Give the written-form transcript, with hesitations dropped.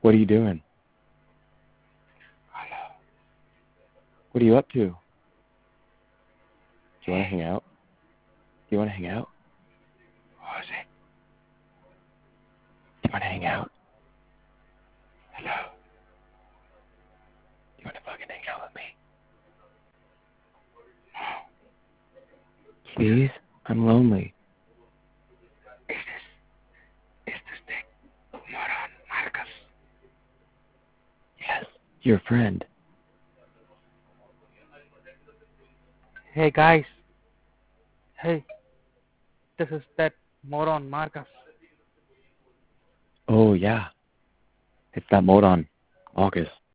What are you doing? Hello. What are you up to? Do you want to hang out? Do you want to hang out? Who is it? Do you want to hang out? Hello. Do you want to fucking hang out with me? No. Please? I'm lonely. Is this the moron Marcus? Yes, your friend. Hey guys, hey, this is that moron Marcus. Oh, yeah. It's that moron, August.